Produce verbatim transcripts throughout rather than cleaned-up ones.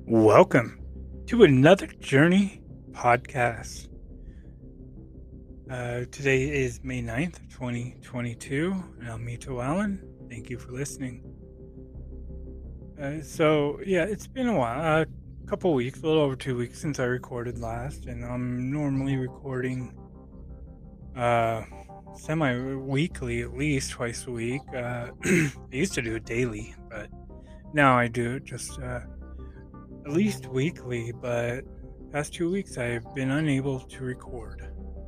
Welcome to another Journey podcast. Uh, today is May ninth, twenty twenty-two, and I'm Mito Allen. Thank you for listening. Uh, so, yeah, it's been a while, a couple weeks, a little over two weeks since I recorded last, and I'm normally recording uh, semi-weekly, at least twice a week. Uh, I used to do it daily, but now I do it just uh, at least weekly, but past two weeks I've been unable to record.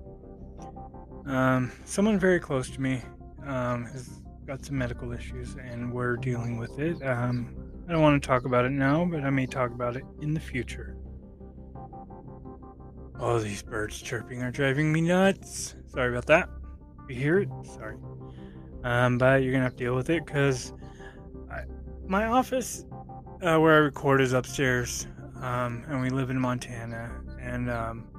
Um, someone very close to me um, has got some medical issues and we're dealing with it. Um, I don't want to talk about it now, but I may talk about it in the future. Oh, these birds chirping are driving me nuts. Sorry about that. You hear it? Sorry. Um, but you're going to have to deal with it because my office uh, where I record is upstairs. Um, and we live in Montana, and um,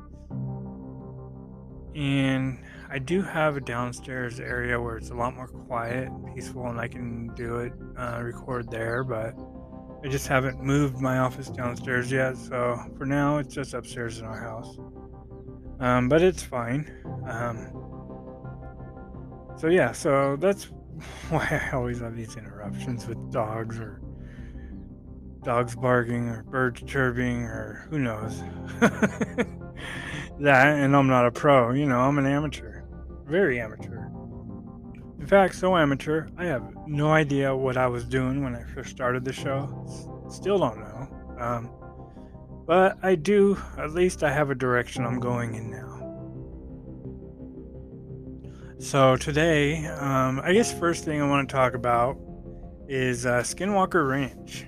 and I do have a downstairs area where it's a lot more quiet and peaceful, and I can do it, uh, record there, but I just haven't moved my office downstairs yet, so for now it's just upstairs in our house. Um, but it's fine. Um, so yeah, so that's why I always have these interruptions with dogs or dogs barking or birds chirping or who knows. That, and I'm not a pro, you know, I'm an amateur. Very amateur. In fact, so amateur, I have no idea what I was doing when I first started the show. Still don't know. Um, but I do, at least I have a direction I'm going in now. So today, um, I guess first thing I want to talk about is uh, Skinwalker Ranch.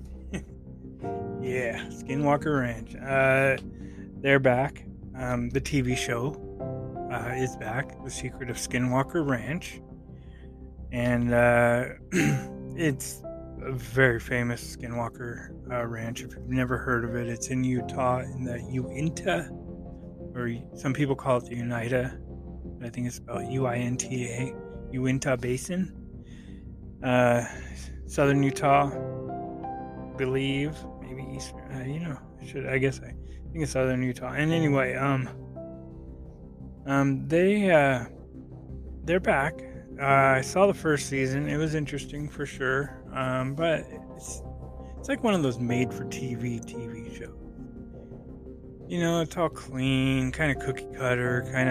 Yeah, Skinwalker Ranch. Uh, they're back. Um, the T V show uh, is back. The Secret of Skinwalker Ranch. And uh, it's a very famous Skinwalker uh, Ranch. If you've never heard of it, it's in Utah in the Uinta, or some people call it the Uinta. I think it's spelled U I N T A, Uinta Basin. Uh, Southern Utah, I believe. Maybe Eastern, uh, you know, should I guess I think it's Southern Utah. And anyway, um, um, they uh, they're back. Uh, I saw the first season. It was interesting for sure. Um, but it's it's like one of those made-for-T V T V shows. You know, it's all clean, kind of cookie cutter, kind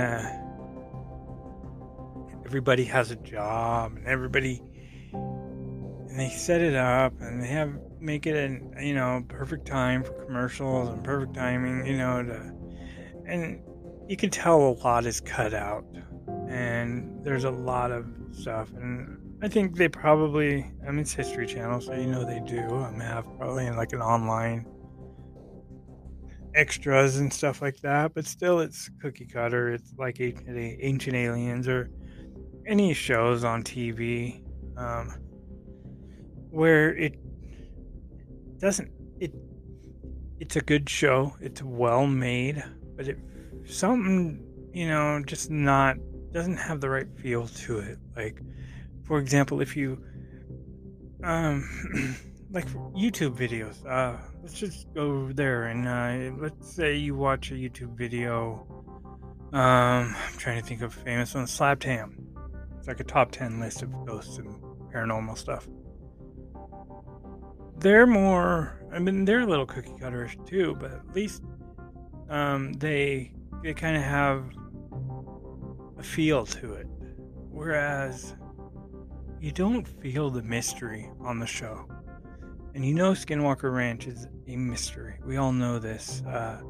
of. Everybody has a job, and everybody. And they set it up, and they have make it an you know perfect time for commercials and perfect timing, you know, to, and you can tell a lot is cut out, and there's a lot of stuff, and I think they probably, I mean, it's History Channel, so you know they do um, have probably like an online extras and stuff like that, but still it's cookie cutter. It's like Ancient, Ancient Aliens or any shows on T V. Um, where it doesn't it it's a good show, it's well made, but it something, you know, just not doesn't have the right feel to it. Like, for example, if you um like YouTube videos, uh let's just go there, and uh let's say you watch a YouTube video. um I'm trying to think of a famous one. Slapped Ham. It's like a top ten list of ghosts and paranormal stuff. They're more, I mean, they're a little cookie cutterish too, but at least um, they they kind of have a feel to it. Whereas you don't feel the mystery on the show. And you know Skinwalker Ranch is a mystery. We all know this. Uh,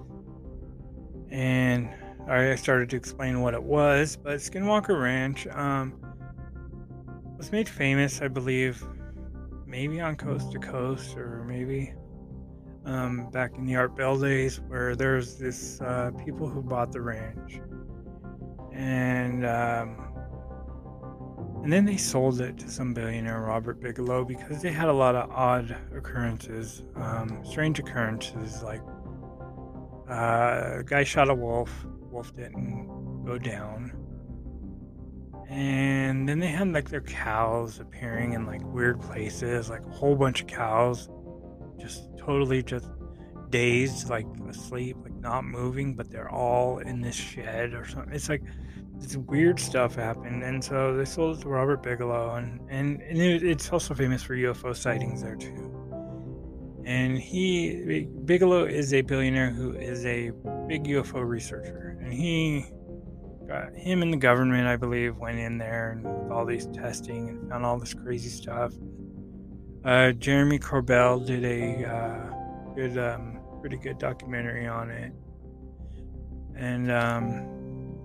and I started to explain what it was, but Skinwalker Ranch um, was made famous, I believe, maybe on Coast to Coast, or maybe um, back in the Art Bell days, where there's this uh, people who bought the ranch, and um, and then they sold it to some billionaire, Robert Bigelow, because they had a lot of odd occurrences, um, strange occurrences, like uh, a guy shot a wolf, wolf didn't go down. And then they had like their cows appearing in like weird places, like a whole bunch of cows just totally just dazed, like asleep, like not moving, but they're all in this shed or something. It's like this weird stuff happened, and so they sold it to Robert Bigelow, and and, and it, it's also famous for U F O sightings there too. And he, Bigelow, is a billionaire who is a big U F O researcher, and he got him and the government, I believe, went in there and with all these testing and found all this crazy stuff. Uh, Jeremy Corbell did a uh, good, um, pretty good documentary on it, and um,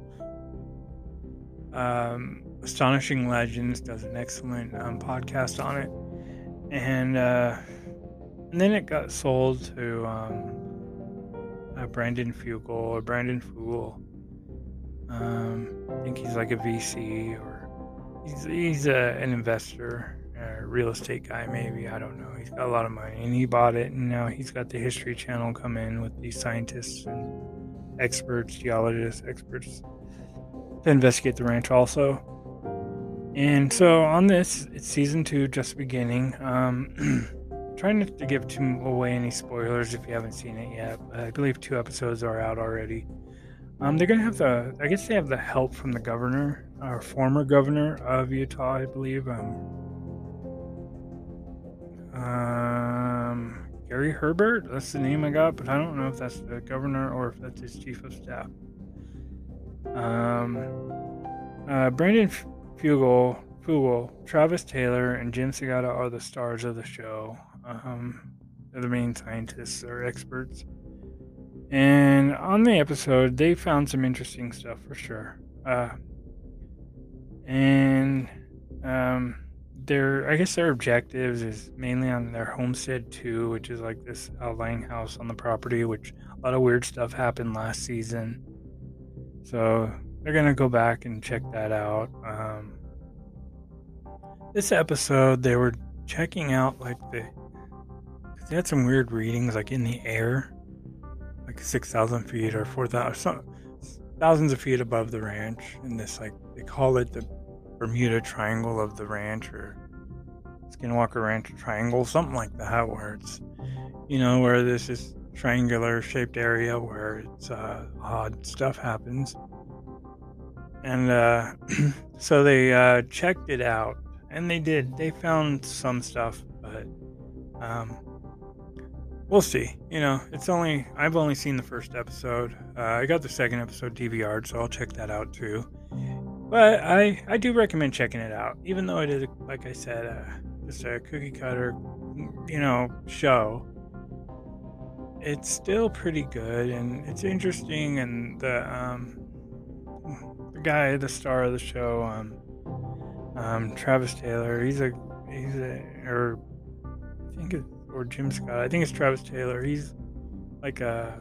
um, Astonishing Legends does an excellent um, podcast on it, and uh, and then it got sold to um, uh, Brandon Fugel or Brandon Fugel. Um, I think he's like a V C or he's he's a, an investor. A real estate guy, maybe. I don't know. He's got a lot of money, and he bought it, and now he's got the History Channel come in with these scientists and experts, geologists, experts to investigate the ranch also. And so on this, it's season two, just beginning. Um, trying not to give too away any spoilers if you haven't seen it yet, but I believe two episodes are out already. Um, they're gonna have the, I guess they have the help from the governor, or former governor of Utah, I believe. Um, Um, Gary Herbert, that's the name I got, but I don't know if that's the governor or if that's his chief of staff. Um, uh, Brandon Fugel, Fugel, Travis Taylor, and Jim Segata are the stars of the show. Um, they're the main scientists or experts. And on the episode, they found some interesting stuff for sure. Uh, and, um, Their, I guess their objectives is mainly on their homestead two, which is like this outlying house on the property, which a lot of weird stuff happened last season. So they're gonna go back and check that out. Um, this episode, they were checking out like the, they had some weird readings like in the air, like six thousand feet or four thousand, thousands of feet above the ranch, and this like they call it the Bermuda Triangle of the ranch, or Skinwalker Ranch Triangle, something like that, where it's, you know, where this is triangular shaped area where it's uh, odd stuff happens. And uh, so they uh, checked it out, and they did. They found some stuff, but um, we'll see. You know, it's only, I've only seen the first episode. Uh, I got the second episode D V R'd, so I'll check that out too. But I, I do recommend checking it out, even though it is, like I said, uh, just a cookie cutter, you know, show. It's still pretty good, and it's interesting, and the um, the guy, the star of the show, um, um, Travis Taylor, he's a, he's a, or I think it, or Jim Scott, I think it's Travis Taylor. He's like a,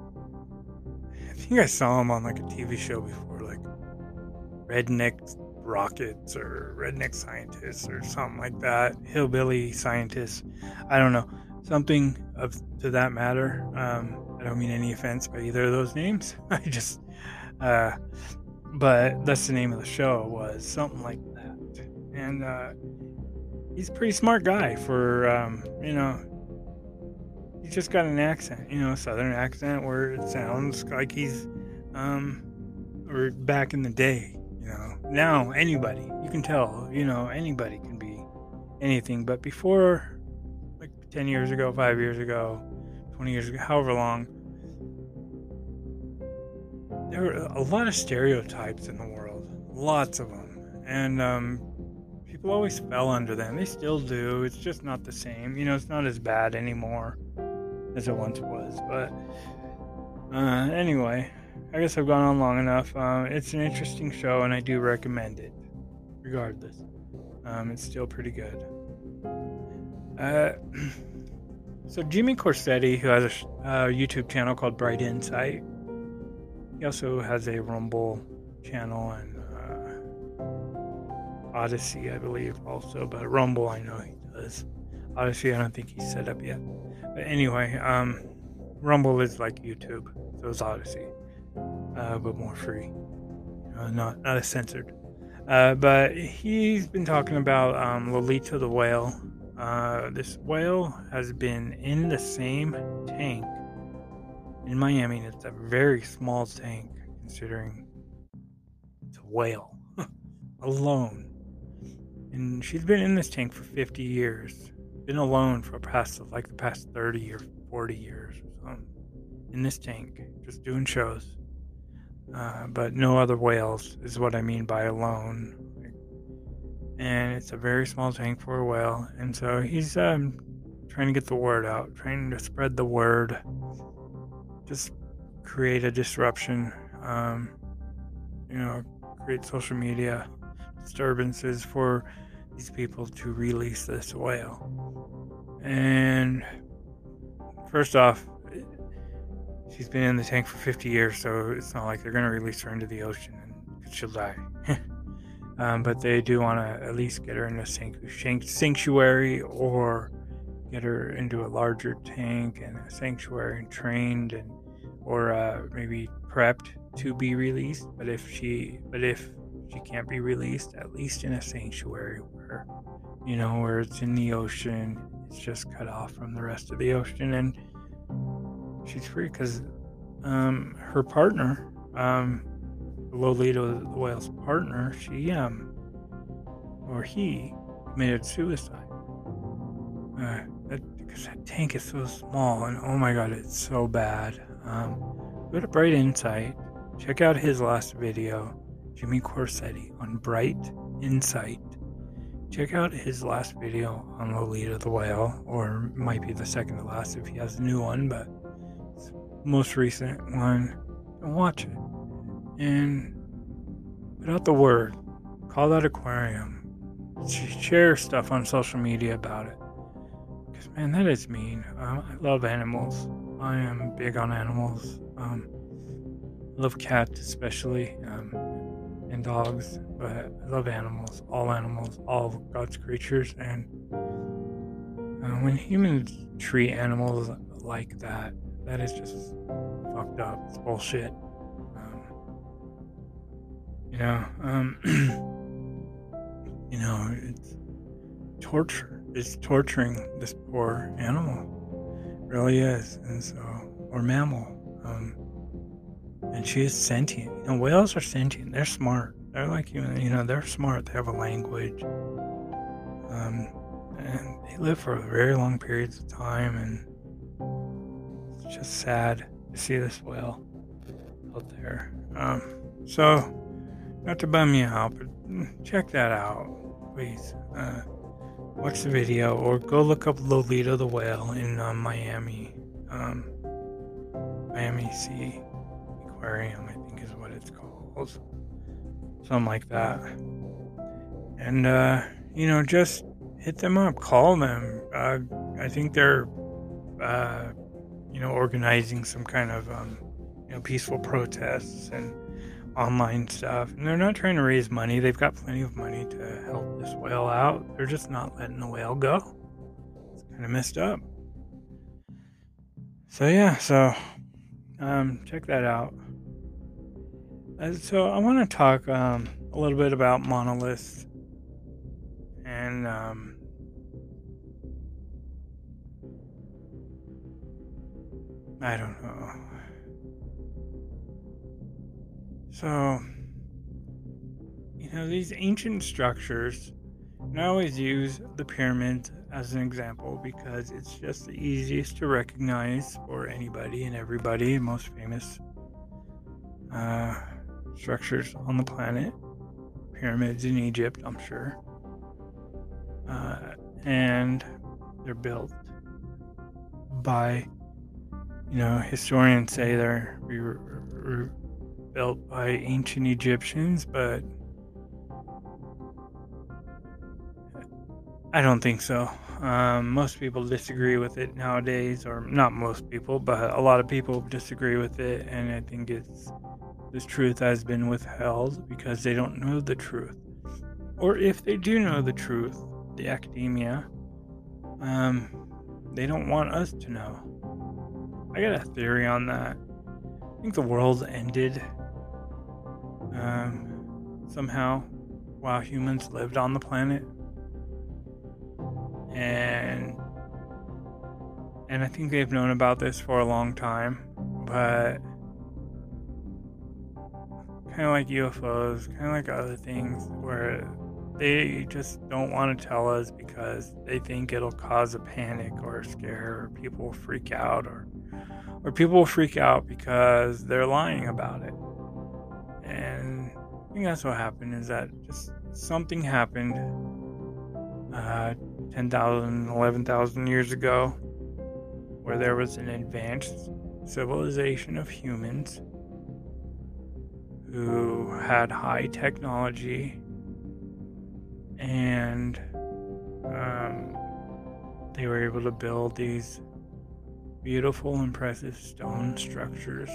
I think I saw him on like a T V show before, like Redneck Rockets or Redneck Scientists or something like that. Hillbilly Scientists. I don't know. Something of to that matter. Um, I don't mean any offense by either of those names. I just, uh, but that's the name of the show, was something like that. And uh, he's a pretty smart guy for, um, you know, he's just got an accent, you know, a southern accent where it sounds like he's, um, or back in the day. You know, now anybody, you can tell, you know, anybody can be anything. But before, like ten years ago, five years ago, twenty years ago, however long, there were a lot of stereotypes in the world. Lots of them. And um, people always fell under them. They still do. It's just not the same. You know, it's not as bad anymore as it once was. But uh, anyway, I guess I've gone on long enough. Uh, it's an interesting show, and I do recommend it, regardless. Um, it's still pretty good. Uh, so Jimmy Corsetti, who has a uh, YouTube channel called Bright Insight, he also has a Rumble channel and uh, Odyssey, I believe, also. But Rumble, I know he does. Odyssey, I don't think he's set up yet. But anyway, um, Rumble is like YouTube, so it's Odyssey. Uh, but more free, uh, not not as censored. Uh, but he's been talking about um, Lolita the whale, Uh, this whale has been in the same tank in Miami, and it's a very small tank considering it's a whale alone. And she's been in this tank for fifty years. Been alone for past like the past thirty or forty years or something. In this tank, just doing shows. Uh, but no other whales is what I mean by alone. And it's a very small tank for a whale. And so he's um, trying to get the word out, trying to spread the word, just create a disruption, um, you know, create social media disturbances for these people to release this whale. And first off, she's been in the tank for fifty years, so it's not like they're going to release her into the ocean and she'll die. um, but they do want to at least get her in a sanctuary or get her into a larger tank and a sanctuary and trained and or uh, maybe prepped to be released. But if she, but if she can't be released, at least in a sanctuary where, you know, where it's in the ocean, it's just cut off from the rest of the ocean, and she's free because um, her partner, um, Lolita the whale's partner, she um, or he committed suicide. Uh, that, because that tank is so small, and oh my god, it's so bad. Um, go to Bright Insight, check out his last video, Jimmy Corsetti, on Bright Insight. Check out his last video on Lolita the whale, or might be the second to last if he has a new one, but it's the most recent one. And watch it and put out the word. Call that aquarium. Share stuff on social media about it. Because man, that is mean. Um, I love animals. I am big on animals. Um, I love cats especially, um, and dogs, but I love animals, all animals, all of God's creatures. And uh, when humans treat animals like that, that is just fucked up. It's bullshit. Um, you know, um, you know, it's torture. It's torturing this poor animal. It really is. And so, or mammal. Um, and she is sentient. You know, whales are sentient. They're smart. They're like, you know, you know, they're smart. They have a language. Um, and they live for very long periods of time. And it's just sad to see this whale out there. Um, so, not to bum you out, but check that out, please. Uh, watch the video or go look up Lolita the whale in uh, Miami. Um, Miami Sea Aquarium, I think is what it's called. Something like that. And, uh, you know, just hit them up, call them. Uh, I think they're, uh, you know, organizing some kind of, um, you know, peaceful protests and online stuff. And they're not trying to raise money. They've got plenty of money to help this whale out. They're just not letting the whale go. It's kind of messed up. So, yeah, so, um, check that out. Uh, so I want to talk um, a little bit about monoliths and um, I don't know. So, you know, these ancient structures, and I always use the pyramids as an example because it's just the easiest to recognize for anybody and everybody, most famous uh, structures on the planet. Pyramids in Egypt, I'm sure. Uh, and they're built by, you know, historians say they're we were, were built by ancient Egyptians, but I don't think so. Um, most people disagree with it nowadays, or not most people, but a lot of people disagree with it, and I think it's this truth has been withheld because they don't know the truth. Or if they do know the truth, the academia, um, they don't want us to know. I got a theory on that. I think the world ended um, somehow while humans lived on the planet. and and I think they've known about this for a long time, but kind of like U F Os, kind of like other things, where they just don't want to tell us because they think it'll cause a panic or a scare, or people will freak out, or or people will freak out because they're lying about it. And I think that's what happened, is that just something happened uh, ten thousand, eleven thousand years ago, where there was an advanced civilization of humans who had high technology, and um, they were able to build these beautiful, impressive stone structures,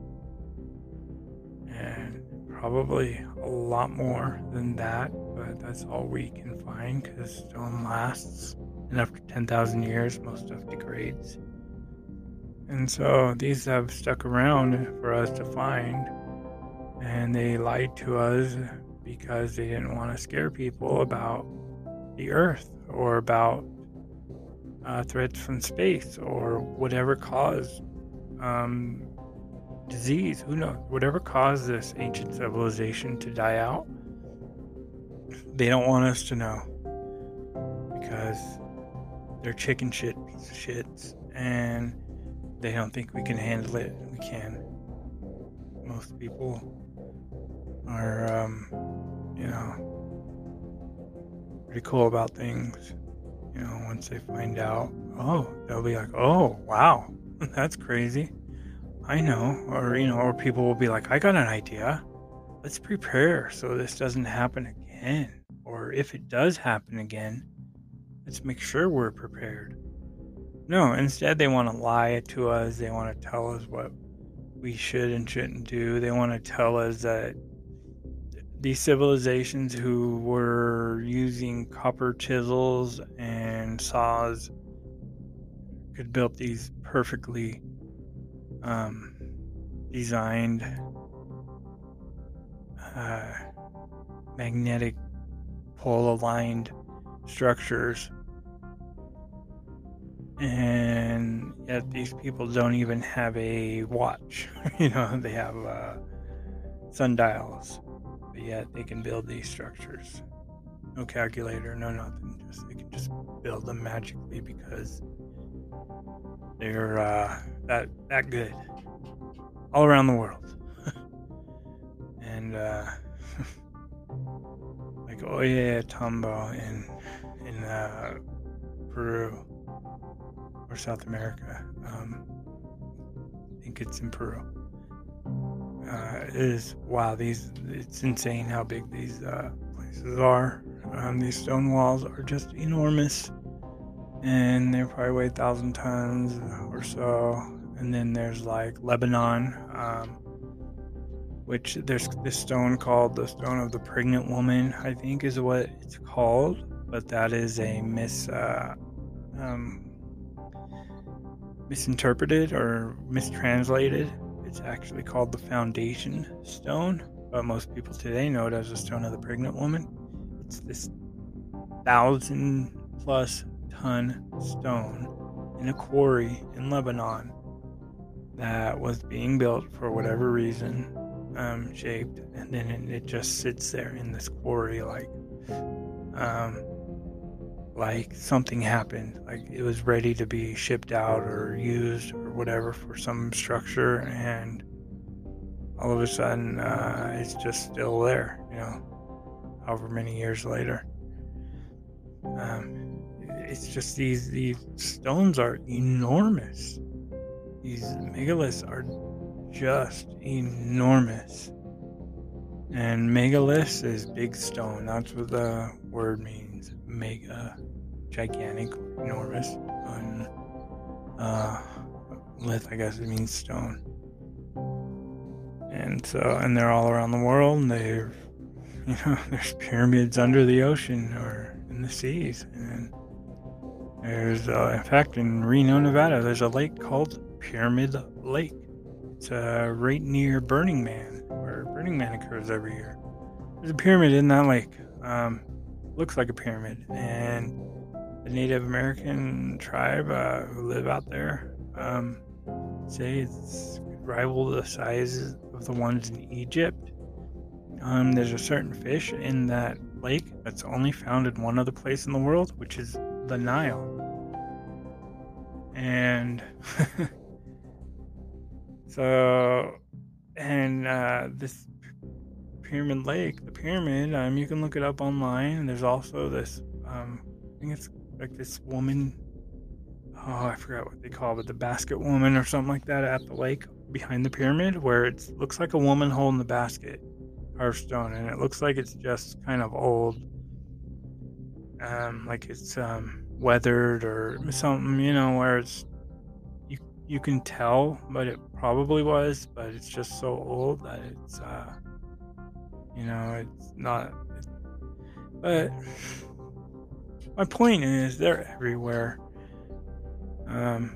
and probably a lot more than that, but that's all we can find because stone lasts, and after ten thousand years most stuff degrades. And so these have stuck around for us to find, and they lied to us because they didn't want to scare people about the earth, or about uh, threats from space, or whatever caused um, disease. Who knows? Whatever caused this ancient civilization to die out, they don't want us to know, because they're chicken shit piece of shits, and they don't think we can handle it. We can. Most people are, um, you know, pretty cool about things. You know, once they find out, oh, they'll be like, oh, wow, that's crazy. I know. Or, you know, or people will be like, I got an idea. Let's prepare so this doesn't happen again. Or if it does happen again, let's make sure we're prepared. No, instead they want to lie to us. They want to tell us what we should and shouldn't do. They want to tell us that these civilizations who were using copper chisels and saws could build these perfectly um, designed uh, magnetic pole aligned structures, and yet these people don't even have a watch. You know, they have uh, sundials, but yet they can build these structures. No calculator, no nothing. Just they can just build them magically because they're uh, that that good all around the world. And uh, like Ollantaytambo in in uh, Peru or South America. Um, I think it's in Peru. Uh, it is wow. These it's insane how big these uh, places are. Um, these stone walls are just enormous, and they probably weigh a thousand tons or so. And then there's like Lebanon, um, which there's this stone called the Stone of the Pregnant Woman, I think is what it's called, but that is a mis uh, um, misinterpreted or mistranslated. It's actually called the Foundation Stone, but most people today know it as the Stone of the Pregnant Woman. It's this thousand plus ton stone in a quarry in Lebanon that was being built for whatever reason, um, shaped, and then it, it just sits there in this quarry like, um, like something happened, like it was ready to be shipped out or used or whatever for some structure, and all of a sudden uh, it's just still there, you know, however many years later. Um, it's just these these stones are enormous. These megaliths are just enormous. And megalith is big stone. That's what the word means. Mega, gigantic, enormous. And uh, lith, I guess it means stone. And so, and they're all around the world. And they're, you know, there's pyramids under the ocean or in the seas. And there's, uh, in fact, in Reno, Nevada, there's a lake called Pyramid Lake. It's uh, right near Burning Man, where Burning Man occurs every year. There's a pyramid in that lake. Um, looks like a pyramid, and the Native American tribe uh, who live out there um, say it's rival the size of the ones in Egypt. Um, there's a certain fish in that lake that's only found in one other place in the world, which is the Nile. And so, and uh, this Pyramid Lake, the pyramid, um, you can look it up online. And there's also this, um, I think it's like this woman, oh, I forgot what they call it, the basket woman or something like that at the lake behind the pyramid, where it looks like a woman holding the basket, carved stone, and it looks like it's just kind of old, um, like it's um, weathered or something, you know, where it's you you can tell, but it probably was, but it's just so old that it's, uh, you know, it's not. It, but my point is, they're everywhere. Um,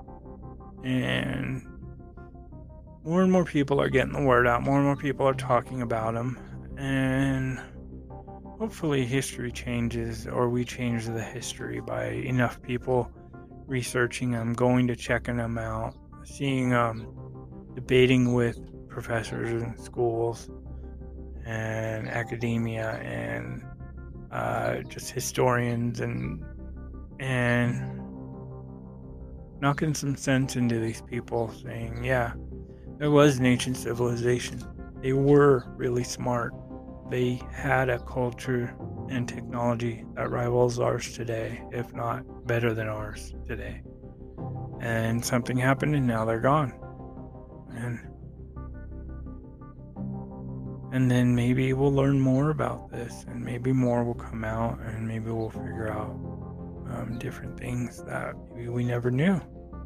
and more and more people are getting the word out. More and more people are talking about them. And hopefully history changes, or we change the history by enough people researching them, going to checking them out, seeing, um, debating with professors in schools and academia and uh, just historians and and knocking some sense into these people, saying, yeah, there was an ancient civilization. They were really smart. They had a culture and technology that rivals ours today, if not better than ours today. And something happened and now they're gone. And and then maybe we'll learn more about this, and maybe more will come out, and maybe we'll figure out um, different things that maybe we never knew.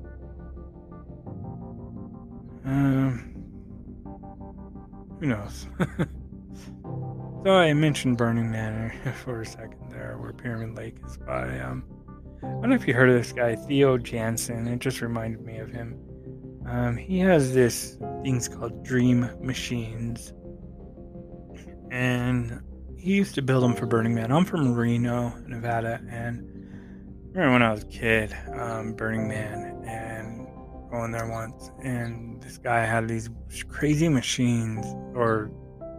Um, who knows? So I mentioned Burning Man for a second there, where Pyramid Lake is by, um, I don't know if you heard of this guy, Theo Jansen. It just reminded me of him. Um, he has this things called dream machines, and he used to build them for Burning Man. I'm from Reno, Nevada, and I remember when I was a kid, um, Burning Man, and going there once, and this guy had these crazy machines, or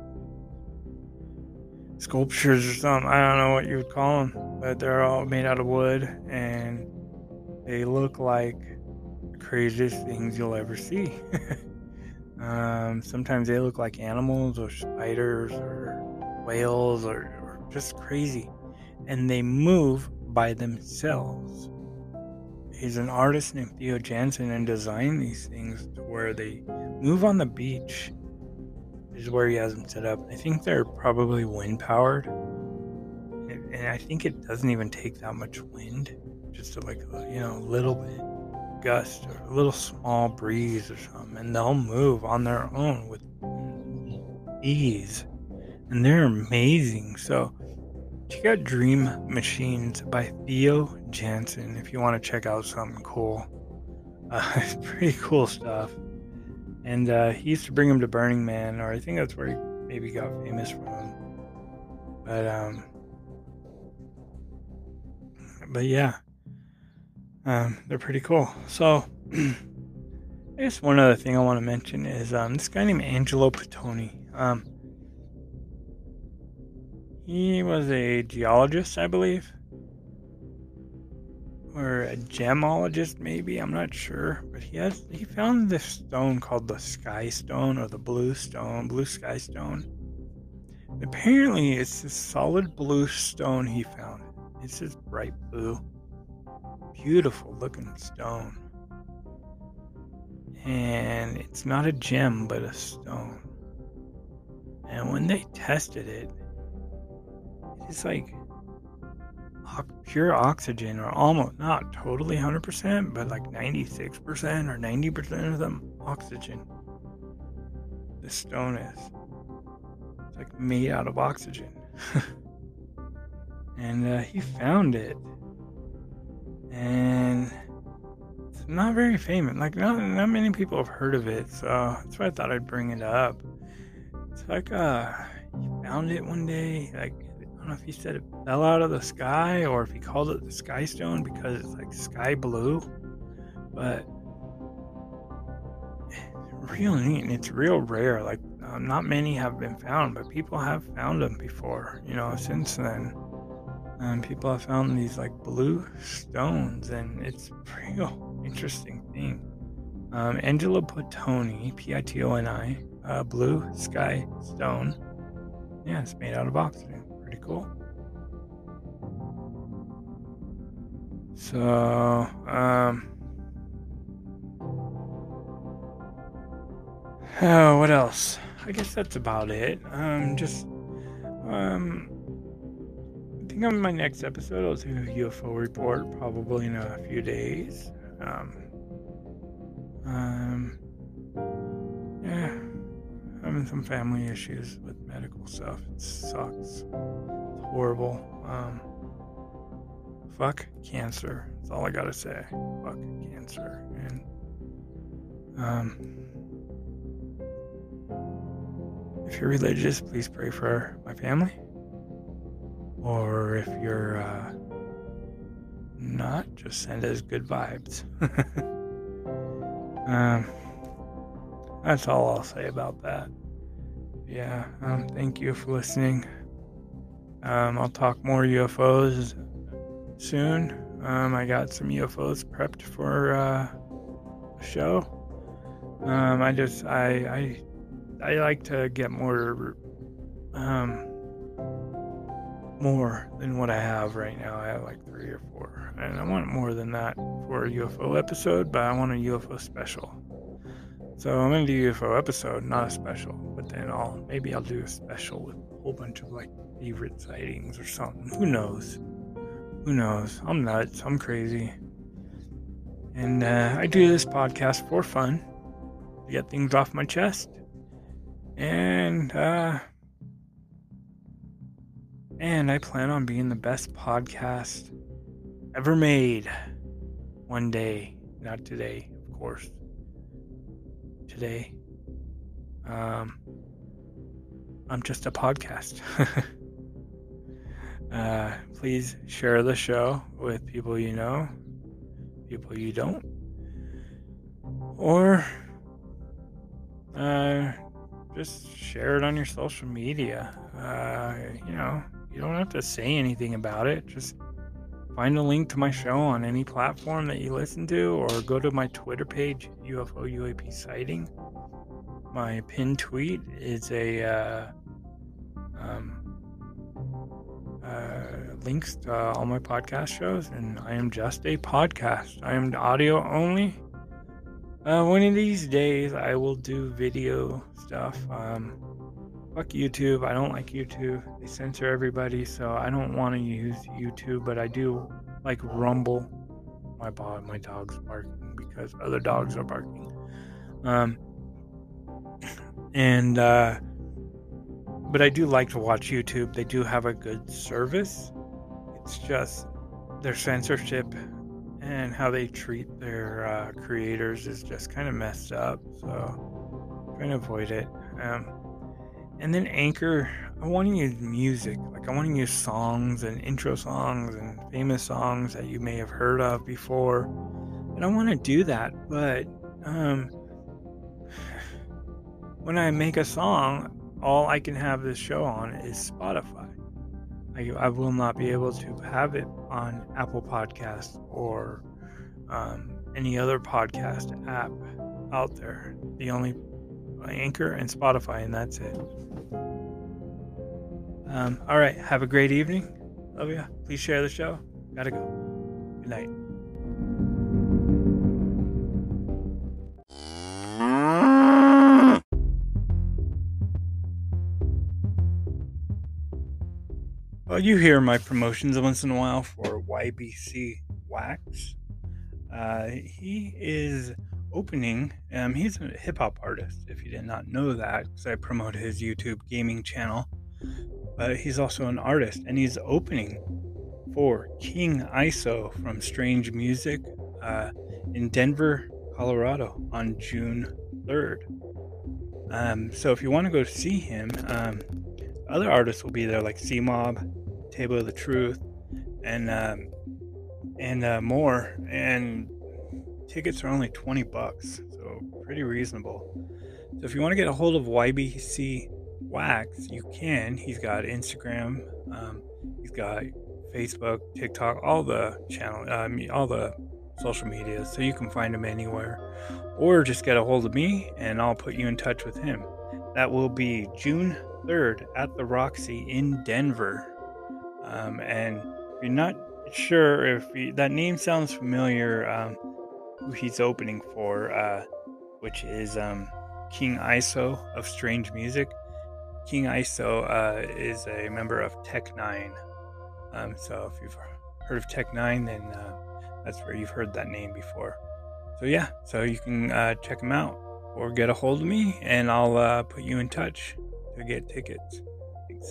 sculptures or something. I don't know what you would call them, but they're all made out of wood, and they look like the craziest things you'll ever see. um, sometimes they look like animals or spiders or whales, or, or just crazy, and they move by themselves. He's an artist named Theo Jansen and designed these things to where they move on the beach. Is where he has them set up. I think they're probably wind powered, and, and I think it doesn't even take that much wind, just to like a, you know, a little bit gust or a little small breeze or something, and they'll move on their own with ease, and they're amazing. So check out Dream Machines by Theo Jansen if you want to check out something cool. Uh, it's pretty cool stuff. And uh, he used to bring him to Burning Man, or I think that's where he maybe got famous from. But um, but yeah, um, they're pretty cool. So I guess one other thing I want to mention is um, this guy named Angelo Pettoni. Um, he was a geologist, I believe, or a gemologist, maybe, I'm not sure, but he has he found this stone called the Sky Stone, or the Blue Stone, Blue Sky Stone. Apparently, it's this solid blue stone he found. It's this bright blue, beautiful looking stone, and it's not a gem, but a stone. And when they tested it, it's like pure oxygen, or almost, not totally one hundred percent, but like ninety-six percent or ninety percent of them oxygen. This stone is. It's like made out of oxygen. And uh, he found it. And it's not very famous. Like, not, not many people have heard of it, so that's why I thought I'd bring it up. It's like, uh, he found it one day, like, don't know if he said it fell out of the sky or if he called it the sky stone because it's like sky blue, but real neat, and it's real rare. Like, um, not many have been found, but people have found them before, you know, since then. Um, people have found these like blue stones, and it's a real interesting thing. Um, Angelo Pitoni, P I T O N I, uh, blue sky stone. Yeah, it's made out of oxygen. Pretty cool. So, um, oh, what else? I guess that's about it. Um, just, um, I think on my next episode, I'll do a U F O report, probably in a few days. Um, um, yeah, having some family issues with medical stuff. It sucks. It's horrible. Um, fuck cancer. That's all I gotta say. Fuck cancer. And, um, if you're religious, please pray for my family. Or if you're uh, not, just send us good vibes. um, that's all I'll say about that. Yeah, um, thank you for listening. Um, I'll talk more U F Os soon. Um, I got some U F Os prepped for uh, a show. Um, I just, I, I, I like to get more, um, more than what I have right now. I have like three or four, and I want more than that for a U F O episode, but I want a U F O special. So I'm gonna do a U F O episode, not a special, but then I'll maybe I'll do a special with a whole bunch of like favorite sightings or something. Who knows? Who knows? I'm nuts. I'm crazy, and uh, I do this podcast for fun, to get things off my chest, and uh, and I plan on being the best podcast ever made. One day, not today, of course. Today, um, I'm just a podcast. uh, please share the show with people you know, people you don't, or uh, just share it on your social media. Uh, you know, you don't have to say anything about it. Just find a link to my show on any platform that you listen to, or go to my Twitter page, U F O U A P Sighting. My pinned tweet is a uh, um, uh, links to all my podcast shows, and I am just a podcast. I am audio only. Uh, one of these days, I will do video stuff. Um, fuck YouTube. I don't like YouTube. They censor everybody, so I don't want to use YouTube, but I do like Rumble. My dog, my dog's barking because other dogs are barking. Um, and, uh, but I do like to watch YouTube. They do have a good service. It's just their censorship and how they treat their uh, creators is just kind of messed up. So, trying to avoid it. Um, And then Anchor, I want to use music. Like, I want to use songs and intro songs and famous songs that you may have heard of before. And I want to do that. But um, when I make a song, all I can have this show on is Spotify. I, I will not be able to have it on Apple Podcasts or um, any other podcast app out there. The only Anchor and Spotify, and that's it. Um, all right. Have a great evening. Love ya. Please share the show. Gotta go. Good night. Well, you hear my promotions once in a while for Y B C Wax. Uh, he is opening. Um, he's a hip hop artist. If you did not know that, because I promote his YouTube gaming channel. But he's also an artist, and he's opening for King I S O from Strange Music uh, in Denver, Colorado on June third. Um, so if you want to go see him, um, other artists will be there like C-Mob, Table of the Truth, and um, and uh, more. And tickets are only twenty bucks, so pretty reasonable. So if you want to get a hold of Y B C Wax, you can. He's got Instagram, um, he's got Facebook, TikTok, all the channel, um, all the social media, so you can find him anywhere. Or just get a hold of me, and I'll put you in touch with him. That will be June third at the Roxy in Denver. Um, and if you're not sure if he, that name sounds familiar, um, who he's opening for, uh, which is um, King I S O of Strange Music. King I S O uh, is a member of Tech Nine. Um, so if you've heard of Tech Nine, then uh, that's where you've heard that name before. So yeah, so you can uh, check him out or get a hold of me, and I'll uh, put you in touch to get tickets. Thanks.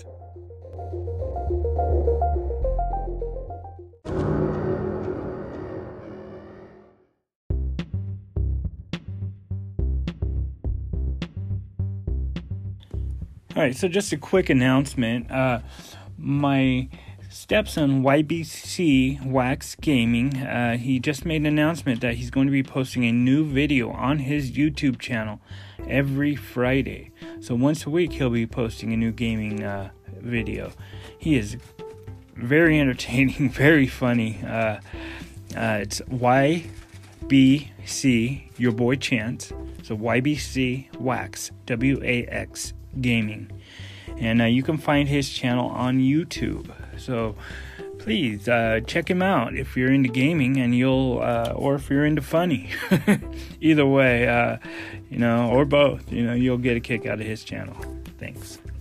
All right, so just a quick announcement. Uh, my stepson, Y B C Wax Gaming, uh, he just made an announcement that he's going to be posting a new video on his YouTube channel every Friday. So once a week, he'll be posting a new gaming uh, video. He is very entertaining, very funny. Uh, uh, it's Y B C, your boy Chance. So Y B C Wax, W A X Gaming. And uh, you can find his channel on YouTube. So please uh, check him out if you're into gaming, and you'll, uh, or if you're into funny. Either way, uh, you know, or both, you know, you'll get a kick out of his channel. Thanks.